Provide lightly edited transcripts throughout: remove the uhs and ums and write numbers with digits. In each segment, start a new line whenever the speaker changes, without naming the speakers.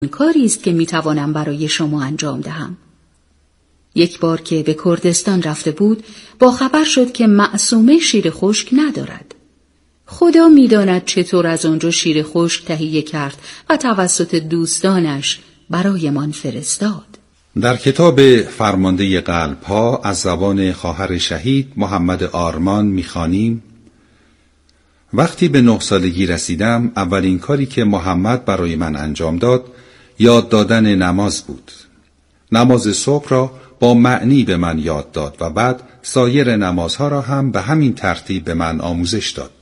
کاری است که میتوانم برای شما انجام دهم. یک بار که به کردستان رفته بود، با خبر شد که معصومه شیر خشک ندارد. خدا میداند چطور از آنجا شیر خشک تهیه کرد و توسط دوستانش برایمان فرستاد.
در کتاب فرمانده قلب‌ها از زبان خواهر شهید محمد آرمان می‌خوانیم: وقتی به 9 سالگی رسیدم، اولین کاری که محمد برای من انجام داد یاد دادن نماز بود. نماز صبح را با معنی به من یاد داد و بعد سایر نمازها را هم به همین ترتیب به من آموزش داد.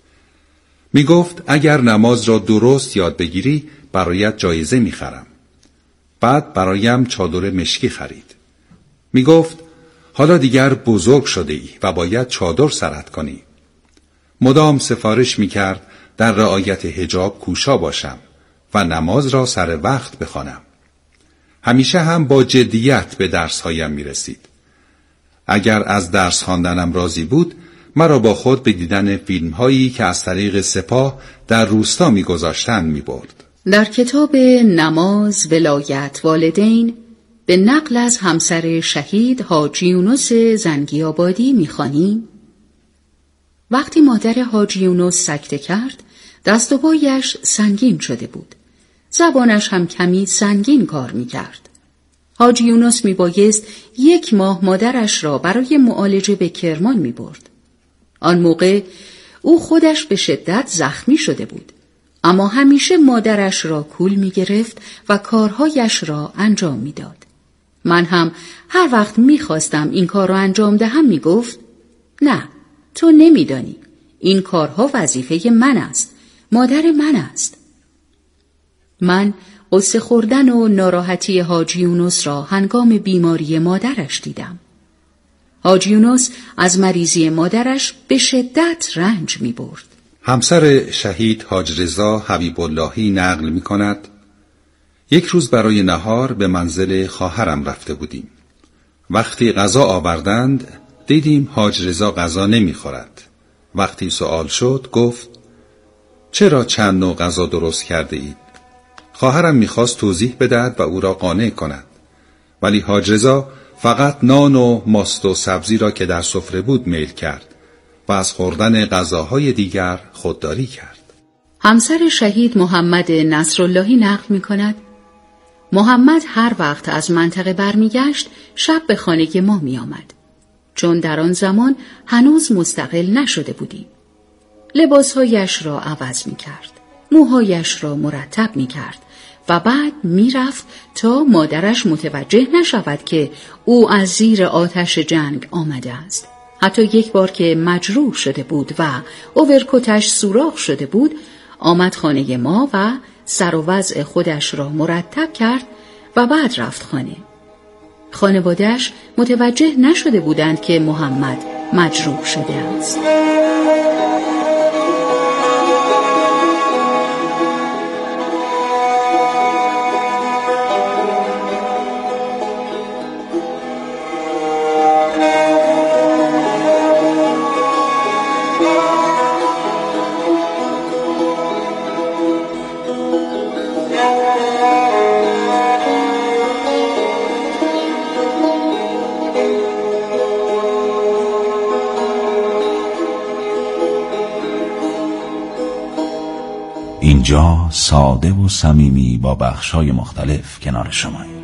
می گفت اگر نماز را درست یاد بگیری برایت جایزه می خرم. بعد برایم چادر مشکی خرید. می گفت حالا دیگر بزرگ شده ای و باید چادر سرت کنی. مدام سفارش می کرد در رعایت حجاب کوشا باشم و نماز را سر وقت بخوانم. همیشه هم با جدیت به درسهایم می رسید. اگر از درس خواندنم راضی بود، مرا با خود به دیدن فیلم هایی که از طریق سپاه در روستا می گذاشتن می برد.
در کتاب نماز ولایت والدین به نقل از همسر شهید حاجی یونس زنگی‌آبادی می خوانیم: وقتی مادر حاجی یونس سکته کرد، دست و پایش سنگین شده بود. زبانش هم کمی سنگین کار می کرد. حاجی یونس می بایست 1 ماه مادرش را برای معالجه به کرمان می برد. آن موقع او خودش به شدت زخمی شده بود، اما همیشه مادرش را کول می گرفت و کارهایش را انجام می داد. من هم هر وقت می خواستم این کار را انجام دهم می گفت: نه، تو نمی دانی. این کارها وظیفه من است. مادر من است. من قصه خوردن و ناراحتی حاجی یونس را هنگام بیماری مادرش دیدم. حاجی یونس از مریضی مادرش به شدت رنج می برد.
همسر شهید حاج رضا حبیب اللهی نقل می کند: یک روز برای نهار به منزل خواهرم رفته بودیم. وقتی غذا آوردند دیدیم حاج رضا غذا نمی خورد. وقتی سوال شد گفت: چرا چند نوع غذا درست کرده اید؟ خواهرم میخواست توضیح بدهد و او را قانع کند، ولی حاج رضا فقط نان و ماست و سبزی را که در سفره بود میل کرد و از خوردن غذاهای دیگر خودداری کرد.
همسر شهید محمد نصراللهی نقل می کند: محمد هر وقت از منطقه برمیگشت شب به خانه ما می آمد، چون در آن زمان هنوز مستقل نشده بودیم. لباسهایش را عوض می کرد، موهایش را مرتب می کرد و بعد می رفت تا مادرش متوجه نشود که او از زیر آتش جنگ آمده است. حتی یک بار که مجروح شده بود و اوورکوتش سوراخ شده بود، آمد خانه ما و سر و وضع خودش را مرتب کرد و بعد رفت خانه. خانواده‌اش متوجه نشده بودند که محمد مجروح شده است.
اینجا ساده و صمیمی با بخشای مختلف کنار شماییم.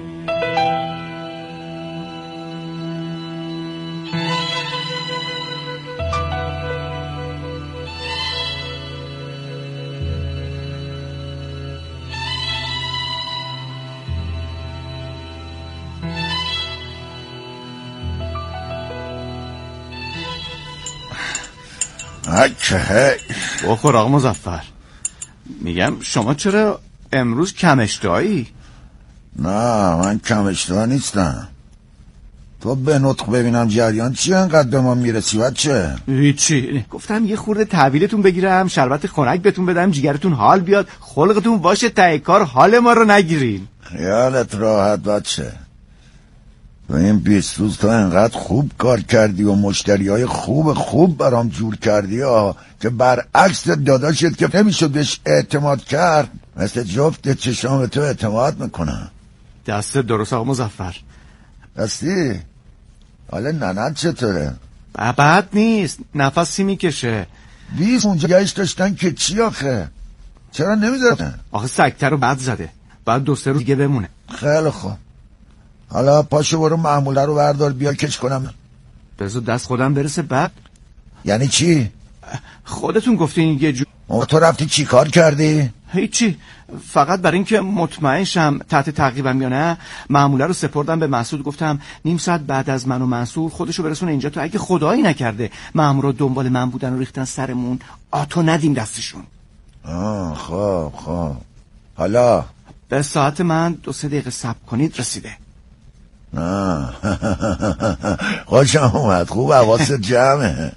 بخور آقا مظفر. میگم شما چرا امروز کم اشتهایی؟
نه من کم اشتها نیستم. تو به نطق ببینم جریان چی انقدر به ما میرسی بچه؟
هیچی، گفتم یه خورده تحویلتون بگیرم، شربت خنک بهتون بدم، جیگرتون حال بیاد، خلقتون باشه ته کار حال ما رو نگیرین.
خیالت راحت بچه. و این 20 روز تو انقدر خوب کار کردی و مشتریای خوب برام جور کردی که برعکس داداشت که نمیشد بهش اعتماد کرد، مثل جفت چشام تو اعتماد میکنم.
دست درست آقا مظفر.
دستی؟ حالا ننت چطوره؟
بد نیست، نفسی میکشه.
20 اونجایش داشتن که چی آخه؟ چرا نمیذارن؟
آخه سکتر رو بد زده، بعد 2-3 روز دیگه بمونه.
خیلی خوب، حالا پاشو برو محموله رو بردار بیا کش کنم.
بذار دست خودم برسه. بعد
یعنی چی؟
خودتون گفتین یه
تو رفتی چی کار کردی؟
هیچی، فقط برای اینکه مطمئن شم تحت تعقیبم یا نه محموله رو سپردم به مسعود. گفتم نیم ساعت بعد از من و منصور خودشو برسونه اینجا، تو اگه خدایی نکرده مامورا دنبال من بودن و ریختن سرمون آتو ندیم دستشون.
خب حالا
به ساعت من 2-3 دقیقه صبر کنید رسیده.
خوشم اومد، خوب حواست جمعه.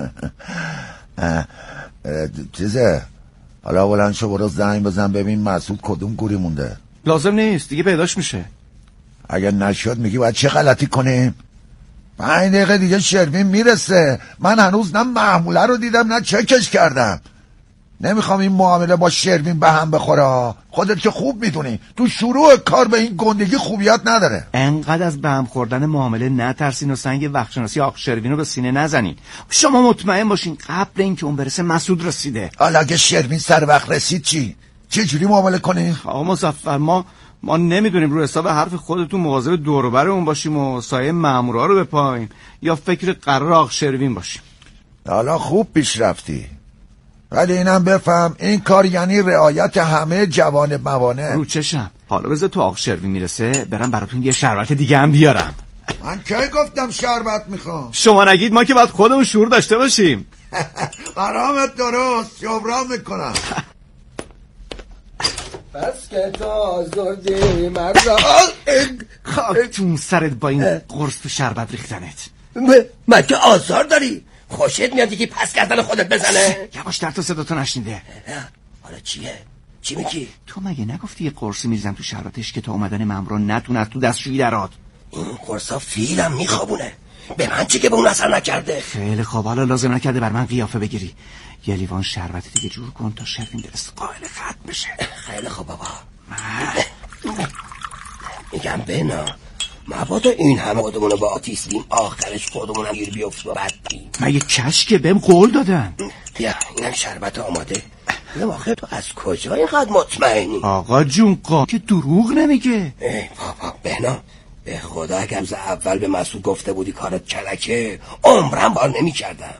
چیزه حالا بلند شو برو زنگ بزن ببین مسعود کدوم گوری مونده.
لازم نیست دیگه، پیداش میشه.
اگر نشد میگی باید چه غلطی کنیم؟ 5 دقیقه دیگه شروین میرسه، من هنوز نه محموله رو دیدم نه چکش کردم. نمیخوام این معامله با شروین به هم بخوره. خودت که خوب میدونی تو شروع کار به این گندگی خوبیت نداره.
انقدر از به هم خوردن معامله نترسین و سنگ وقتشناسی آق شروین رو به سینه نزنین. شما مطمئن باشین قبل اینکه اون برسه مسعود رسیده.
حالا اگه شروین سر وقت رسید چه جوری معامله کنی؟
آقا مظفر ما نمیدونیم رو حساب حرف خودتون مواظب دور و بر اون باشیم و سایه مامورا رو بپاییم یا فکر قرار آق شروین باشیم.
حالا خوب پیش رفتی، ولی اینم بفهم این کار یعنی رعایت همه جوانب موانع.
رو چشم. حالا بذار تو آق شروین میرسه برم براتون یه شربت دیگه هم بیارم.
من کی گفتم شربت میخوام؟
شما نگید، ما که باید خودمون شعور داشته باشیم.
قرامت درست جبران میکنم.
بس که تو آزردی مرا
خاکتون سرت با این قرص تو شربت ریختنت.
من که آزار داری؟ خوشت میاد یکی پس کردن خودت بزنه؟
یواش در تو صداتو نشنیده.
حالا چیه؟ چی میگی؟
تو مگه نگفتی یه قرصی میریزم تو شربتش که تا اومدن مامورا نتونه از تو دستشویی درات؟
این قرصا فیلم میخوابونه. به من چی که به اون اثر نکرده؟
خیلی خوب، حالا لازم نکرده بر من قیافه بگیری. یه لیوان شربت دیگه جور کن تا شروین درست قائل خط بشه.
خیلی خوب بابا. میگم بنا مبادا این همه خودمونو با آتیستیم آخرش خودمون هم گیر بیفت با بدبین.
مگه کشکه بهم قول دادن.
بیا اینم شربت آماده. بیا آخه تو از کجا اینقدر مطمئنی؟
آقا جون که دروغ نمیگه.
ای بابا بنا به خدا اگه روز اول به مسعود گفته بودی کارت کلکه عمرم بار نمی کردم.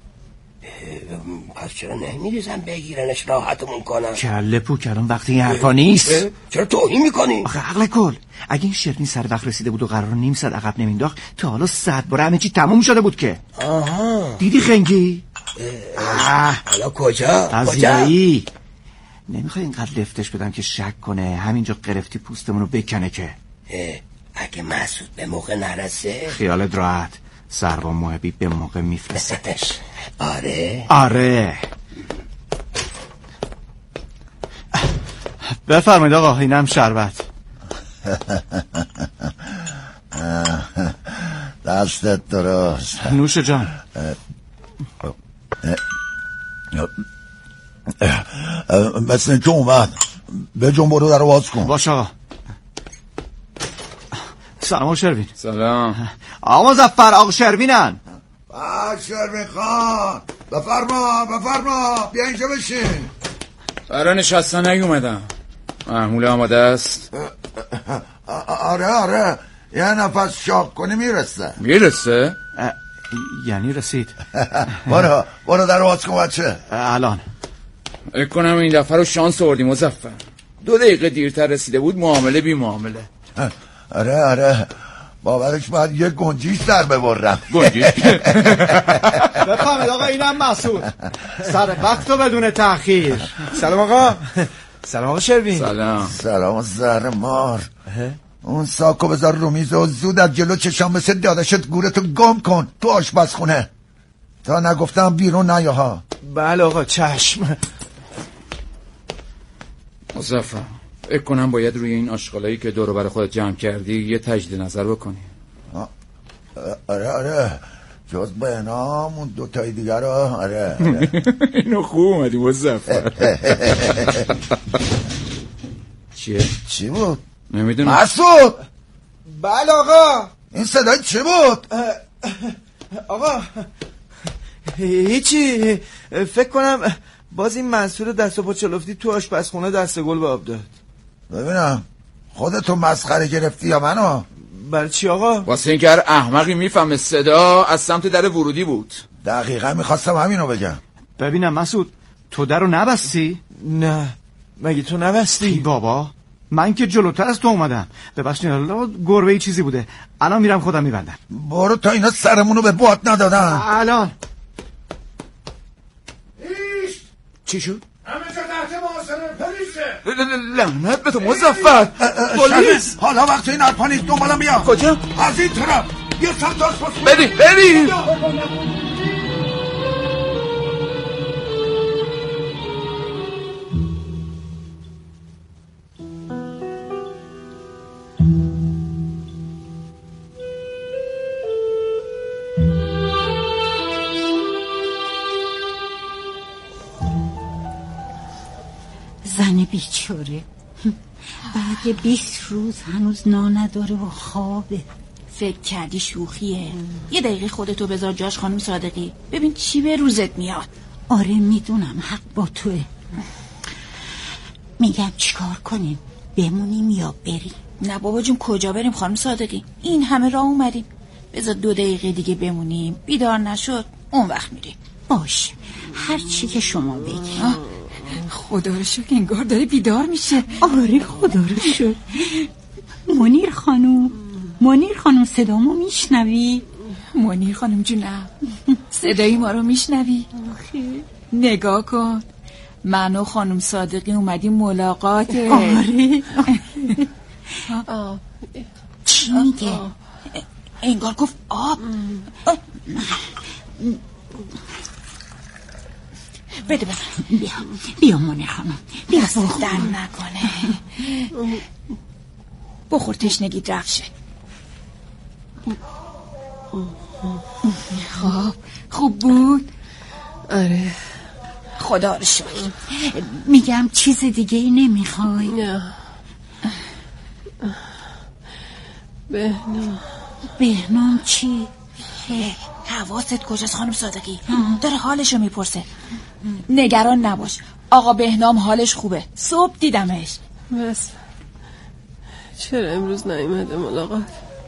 پس چرا نمیریزم بگیرنش راحتمون کنم؟
کله پو کردم وقتی این حرفا نیست.
چرا توهین میکنی؟
آخه عقل کل، اگه این شروین سر وقت رسیده بود و قرار نیم ساعت عقب نمینداخت تا حالا 100 بار همه چی تموم شده بود که.
آها
دیدی خنگی؟
حالا کجا؟
پذیرایی نمیخوای اینقدر لفتش بدم که شک کنه همینجا قرفتی پوستمونو بکنه که.
اگه مسعود به موقع نرسه
خیالت راحت، سربان محبی به موقع میفرستش.
آره
بفرمایید آقا اینم شربت.
دستت درست.
نوش جان.
مثل که اومد به جنب برو در رو باز کن.
باش آقا. سلام شروین.
سلام
آقا مظفر، آقا شروینن.
شروین خان بفرما بیا اینجا بشین.
برای نشستن نیومدم. محموله آماده است؟
آره یه نفس شاق کنی میرسه؟
یعنی رسید.
برو در باز کن بچه.
الان
کنم این دفعه رو شانس آوردی مظفر. 2 دقیقه دیرتر رسیده بود معامله بی معامله.
آره باورش باید یه گنجیش در ببرم.
گنجیش؟
بفهمید آقا اینم مسعود سر وقت و بدون تأخیر. سلام آقا. سلام آقا شروین.
سلام زهر مار. اون ساکو بذار رو میز و زود از جلو چشام مثل داداشت گورتو گم کن تو آشپزخونه تا نگفتم بیرون نیا ها.
بله آقا چشم.
مظفر فکر کنم باید روی این آشغالایی که دور و بر خودت جمع کردی یه تجدید نظر بکنی.
آره جز بهنام اون دوتای دیگر رو. آره
اینو خوب اومدی مظفر.
چی بود؟
نمیدونم.
مسعود.
بله آقا.
این صدای چی بود؟
آقا هیچی، فکر کنم باز این منصور دست و پا چلفتی تو آشپزخونه دست گل به آب داد.
ببینم خودتو مسخره گرفتی یا منو؟
برای چی آقا؟
واسه اینکه هر احمقی میفهمه صدا از سمت در ورودی بود.
دقیقا میخواستم همینو بگم.
ببینم مسعود تو درو نبستی؟
نه مگه تو نبستی؟
بابا من که جلوتر از تو اومدم. ببخشید الله گربه چیزی بوده. الان میرم خودم میبندم.
برو تا اینا سرمونو به باد ندادن.
الان
چی شد؟
همه جا تحت محاصره پلیسه.
لعنت به تو مظفر. پلیس.
حالا وقتی این حرفا نیست دنبالم بیا.
کجا؟
از این طرف. بیا سمت آشپزخونه.
بریم.
زن بیچاره بعد 20 روز هنوز نان نداره و خوابه.
فکر کردی شوخیه؟ یه دقیقه خودتو بذار جاش خانم صادقی، ببین چی به روزت میاد.
آره میدونم حق با توه. میگم چیکار کنیم؟ بمونیم یا بریم؟
نه بابا جون کجا بریم خانم صادقی؟ این همه راه اومدیم. بذار 2 دقیقه دیگه بمونیم، بیدار نشد اون وقت میریم.
باشه هر چی که شما بگید.
خدا رو شکر انگار داره بیدار میشه.
آره خدا رو شکر. منیر خانم صدامو میشنوی؟
منیر خانم جونم صدای ما رو میشنوی؟ نگاه کن من و خانم صادقی اومدیم ملاقات.
آره چی میگه؟
انگار گفت آب. بده
بیا منیر خانم بیا
در نکنه. بخور تشنگی رفت شه. خوب بود؟
آره
خدا رو شکر.
میگم چیز دیگه ای نمیخوای؟
نه
بهنام چی؟
حواست کجاست خانم صادقی؟ داره حالشو میپرسه. نگران نباش آقا بهنام حالش خوبه، صبح دیدمش.
بس چرا امروز نیومده ملاقات؟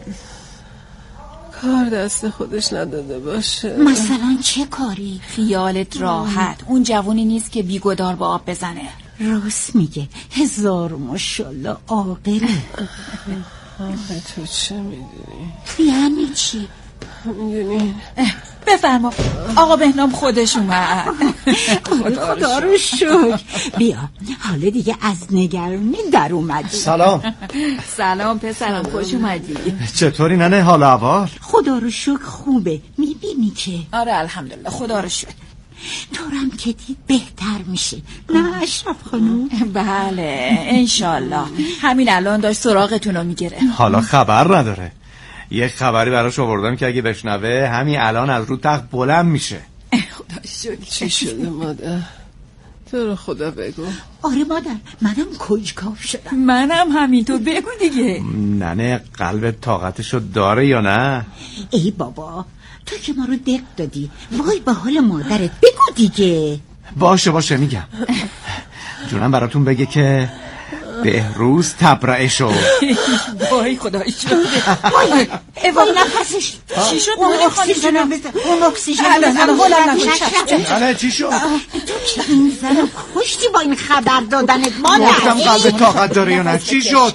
کار دست خودش نداده باشه؟
مثلا چه کاری؟
خیالت راحت، اون جوونی نیست که بیگدار با آب بزنه.
راست میگه، 1000 ماشاءالله عاقله.
آخه تو چه میدونی؟
یعنی چی؟
میدونی؟
بفرما آقا بهنام خودش اومد.
خدا رو شکر. بیا حالا دیگه از نگرانی در اومدی.
سلام پسرم، خوش اومدی.
چطوری ننه حال احوال؟
خدا رو شکر خوبه، میبینی که.
آره الحمدلله خدا رو شکر.
طورم که دید بهتر میشه، نه اشرف خانوم؟
بله انشالله. همین الان داشت سراغتون رو میگیره.
حالا خبر نداره. یه خبری براش آوردم که اگه بشنوه همین الان از رو تخت بلند میشه.
خدا شکر.
چی شده مادر؟ تو رو خدا بگو.
آره مادر منم کنجکاو شدم.
منم همینطور، بگو دیگه.
ننه قلبت طاقتشو داره یا نه؟
ای بابا تو که ما رو دق دادی، وای به حال مادرت، بگو دیگه.
باشه میگم. جونم براتون بگه که بهروز تبرئه شد.
وای خدای شد.
وای نفسش
چی شد؟
اون اکسیژن
نه چی شد؟
تو که این زن رو کشتی با این خبر دادنت مادر.
گفتم قلب طاقت داره یا نه؟ چی شد؟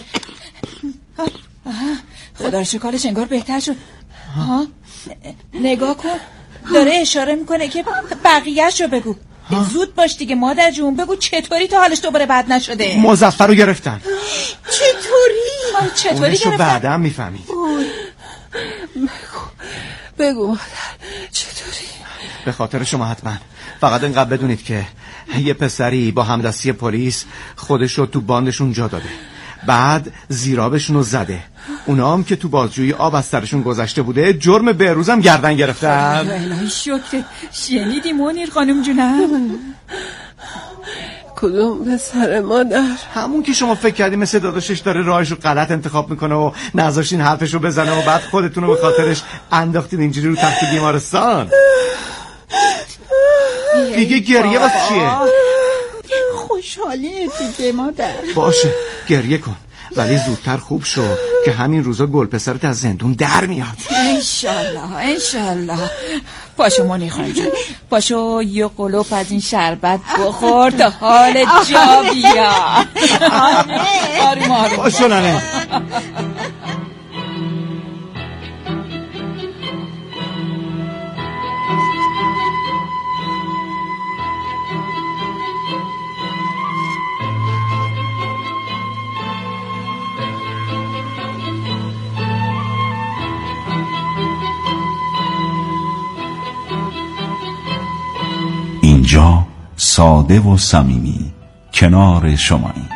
خدا رو شکرش انگار بهتر شد. نگاه کن داره اشاره میکنه که بقیه‌ش رو بگو. زود باش دیگه مادر جون، بگو چطوری تا حالش دوباره بد نشده.
مظفر رو گرفتن.
چطوری
اونشو
گرفتن؟
بعدم میفهمید.
بگو مادر چطوری؟
به خاطر شما حتما. فقط اینقدر بدونید که یه پسری با همدستی پلیس خودش رو تو باندشون جا داده. بعد زیرابشون رو زده. اونا هم که تو بازجویی آب از سرشون گذشته بوده جرم بهروزم گردن گرفتن.
الهی شکر. شنیدی منیر خانم جونم؟
کدوم پسر مادر؟
همون که شما فکر کردی مثل داداشش داره راهش رو غلط انتخاب میکنه و نذاشتین حرفش رو بزنه و بعد خودتون رو به خاطرش انداختین اینجوری رو تخت بیمارستان. دیگه گریه واسه چیه؟
خوشحالیه دیگه مادر.
باشه گریه کن، ولی زودتر خوب شو که همین روزا گل پسرت از زندون در میاد.
انشالله انشالله. پاشو منیر خانم جون، پاشو یه قلوپ از این شربت بخور تا حال جا بیاد. آروم آروم
پاشو ننه.
اینجا ساده و صمیمی کنار شماییم.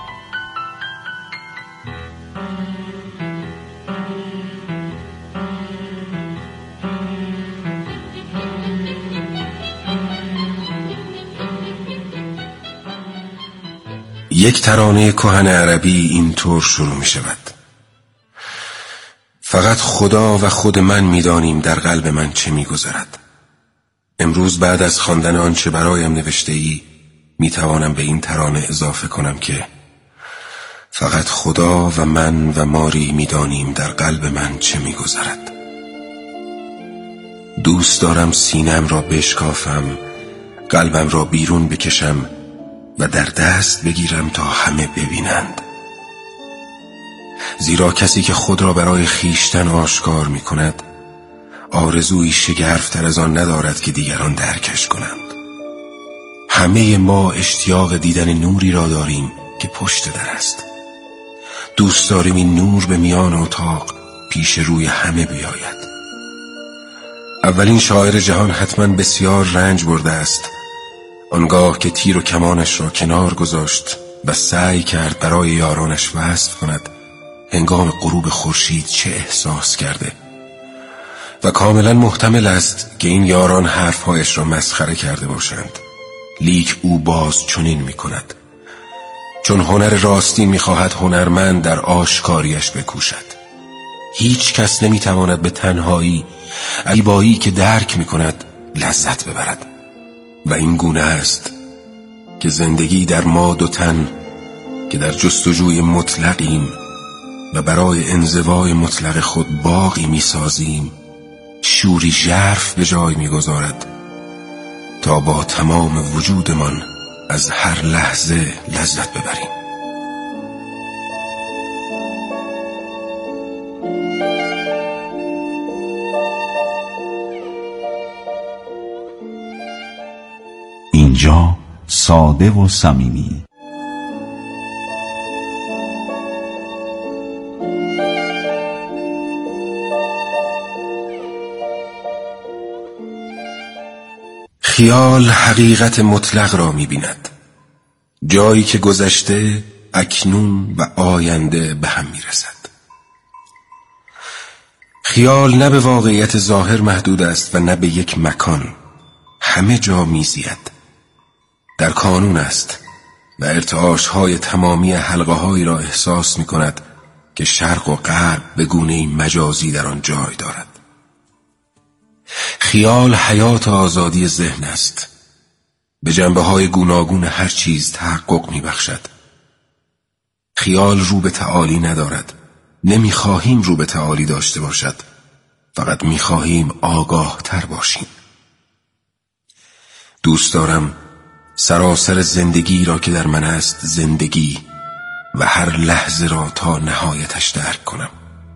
یک ترانه کهن عربی اینطور شروع می شود: فقط خدا و خود من می دانیم در قلب من چه می گذرد. امروز بعد از خواندن آنچه برایم نوشته ای می توانم به این ترانه اضافه کنم که فقط خدا و من و ماری می دانیم در قلب من چه می گذرد. دوست دارم سینم را بشکافم، قلبم را بیرون بکشم و در دست بگیرم تا همه ببینند. زیرا کسی که خود را برای خیشتن آشکار می کند آرزویی شگرفتر از آن ندارد که دیگران درکش کنند. همه ما اشتیاق دیدن نوری را داریم که پشت در است. دوست داریم این نور به میان اتاق پیش روی همه بیاید. اولین شاعر جهان حتما بسیار رنج برده است آنگاه که تیر و کمانش را کنار گذاشت و سعی کرد برای یارانش وصف کند هنگام غروب خورشید چه احساس کرده، و کاملا محتمل است که این یاران حرفهایش را مسخره کرده باشند. لیک او باز چنین می کند، چون هنر راستی می خواهد هنرمند در آشکاریش بکوشد. هیچ کس نمی تواند به تنهایی عیبایی که درک می کند لذت ببرد، و این گونه است که زندگی در ما دو تن که در جستجوی مطلقیم و برای انزوای مطلق خود باغی می سازیم شوری ژرف به جای می گذارد تا با تمام وجودمان از هر لحظه لذت ببریم.
اینجا ساده و صمیمی.
خیال حقیقت مطلق را می‌بیند، جایی که گذشته، اکنون و آینده به هم می‌رسد. خیال نه به واقعیت ظاهر محدود است و نه به یک مکان، همه جا می‌زید. در کانون است و ارتعاش‌های تمامی حلقه‌هایی را احساس می‌کند که شرق و غرب به گونه‌ای مجازی در آن جای دارد. خیال حیات آزادی ذهن است، به جنبه‌های گوناگون هر چیز تحقق می‌بخشد. خیال رو به تعالی ندارد، نمی‌خواهیم رو به تعالی داشته باشد، فقط می‌خواهیم آگاه تر باشیم. دوست دارم سراسر زندگی را که در من است زندگی و هر لحظه را تا نهایتش درک کنم.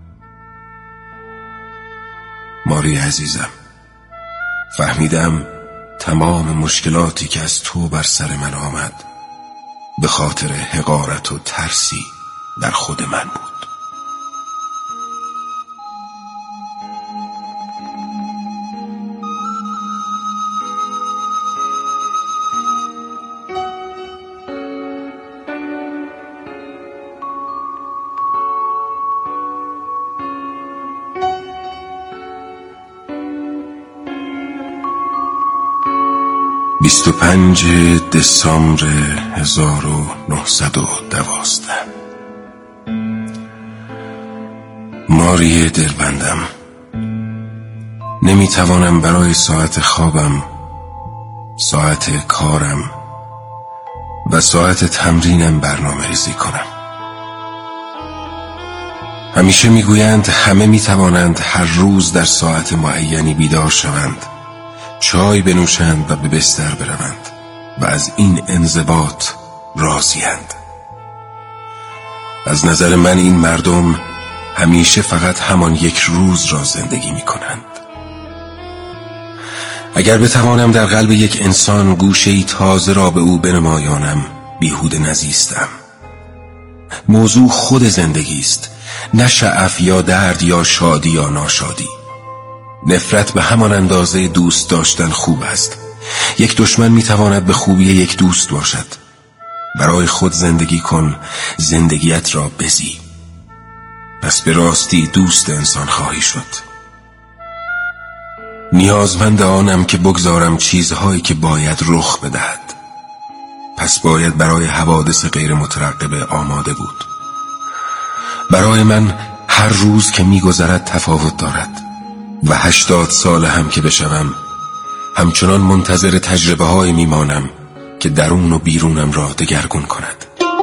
ماری عزیزم، فهمیدم تمام مشکلاتی که از تو بر سر من آمد به خاطر حقارت و ترسی در خود من بود. 25 دسامبر 1912. ماری دلبندم، نمیتوانم برای ساعت خوابم، ساعت کارم و ساعت تمرینم برنامه ریزی کنم. همیشه میگویند همه میتوانند هر روز در ساعت معینی بیدار شوند، چای بنوشند و به بستر بروند و از این انضباط راضی‌اند. از نظر من این مردم همیشه فقط همان یک روز را زندگی می کنند. اگر بتوانم در قلب یک انسان گوشه‌ای تازه را به او بنمایانم، بیهوده نزیستم. موضوع خود زندگی است، نه شعف یا درد یا شادی یا ناشادی. نفرت به همان اندازه دوست داشتن خوب است. یک دشمن میتواند به خوبی یک دوست باشد. برای خود زندگی کن، زندگیت را بزی، پس به راستی دوست انسان خواهی شد. نیازمند آنم که بگذارم چیزهایی که باید رخ بدهد، پس باید برای حوادث غیر مترقبه آماده بود. برای من هر روز که میگذرد تفاوت دارد و 80 سال هم که بشوم، همچنان منتظر تجربه های میمانم که درون و بیرونم را دگرگون کند.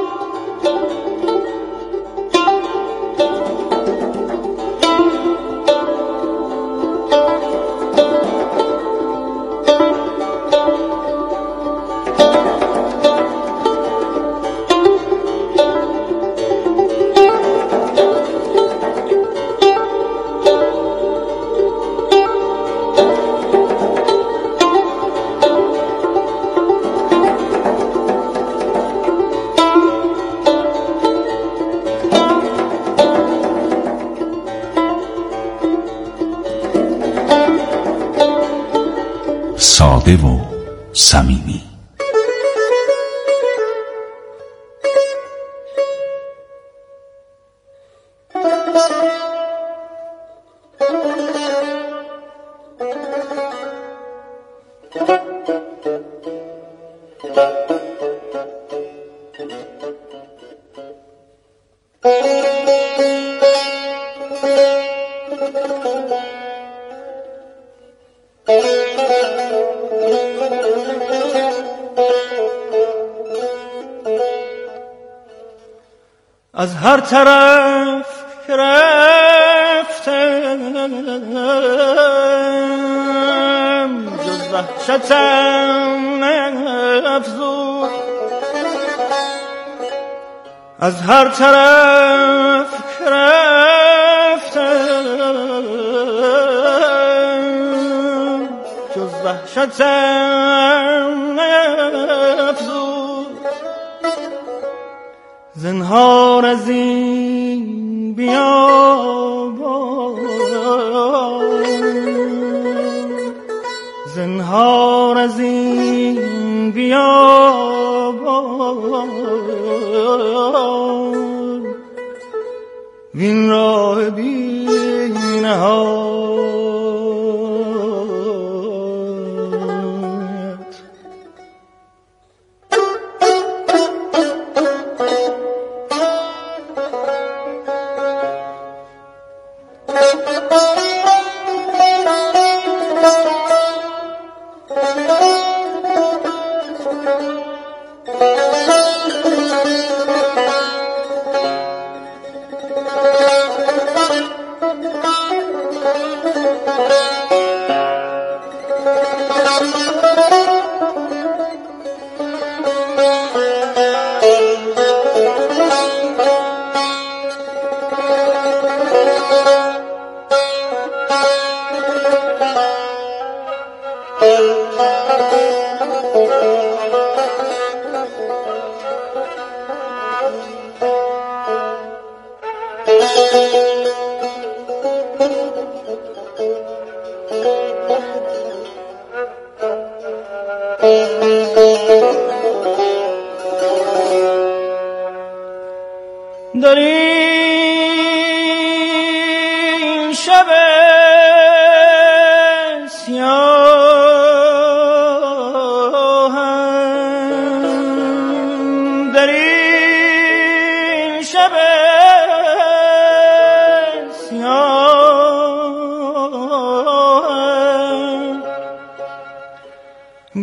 ساده و صمیمی.
از هر طرف که رفتم جز وحشتم افزود. از هر طرف که رفتم جز وحشتم افزود. زنهار از این بیابان، زنهار از این بیابان، وین راه بی نهایت.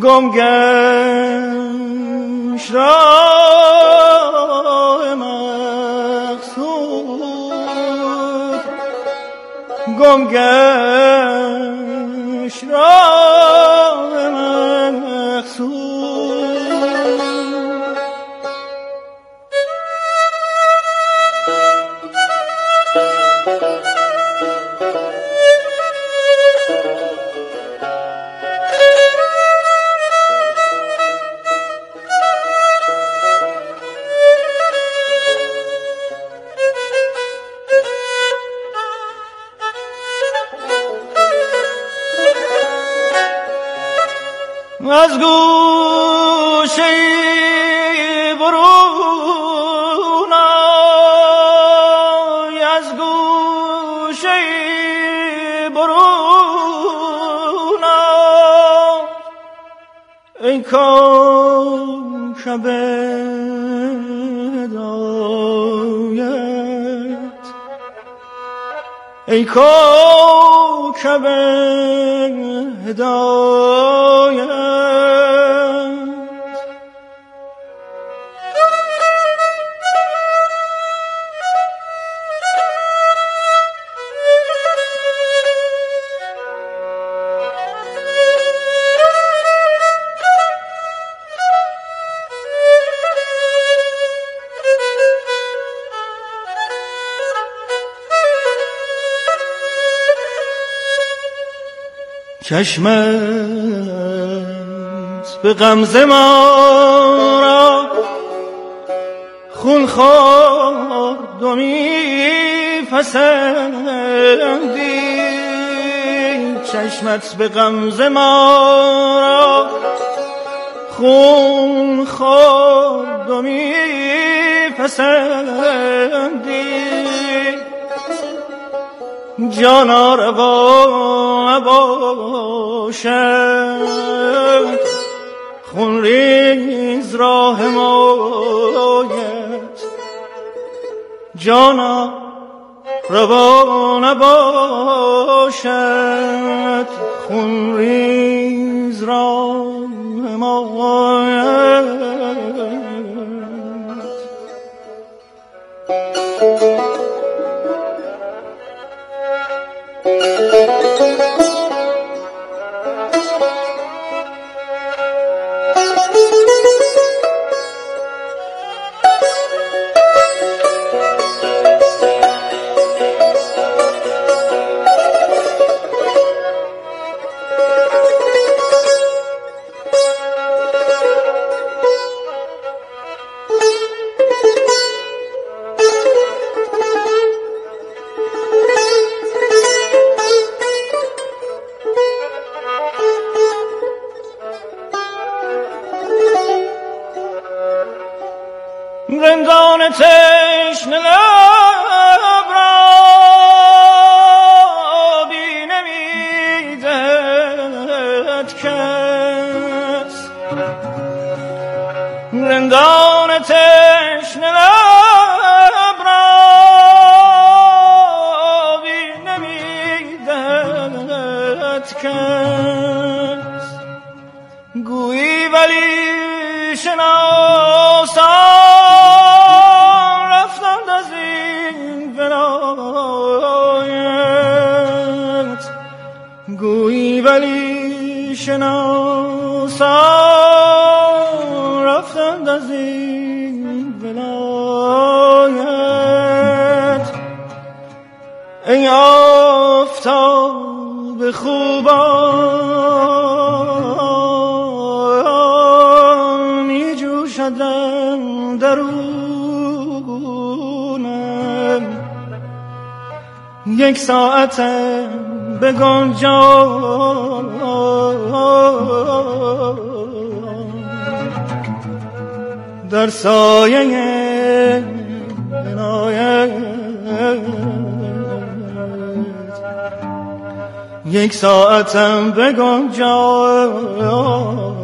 گمگشت راه مقصود گمگشت راه مقصود از گوشه برون آی از گوشه برون آی ای کوکب هدایت ای کوکب هدایت چشمت به غمزه ما را خون خورد و می‌پسندی چشمت به غمزه ما را خون خورد و می‌پسندی جانا روا نباشد خون ریز راه مایت جانا روا نباشد خون ریز راه مایت رندان تشنه لب را بی نمیدهد کس رندان تشنه لب را بی نمیدهد کس گویی ولی شناسان گویی ولی شناسان رفتند از این ولایت ای آفتاب خوبان می جوشد درونم یک ساعتم بگن جان در سایه عنایت یک ساعتم بگن جان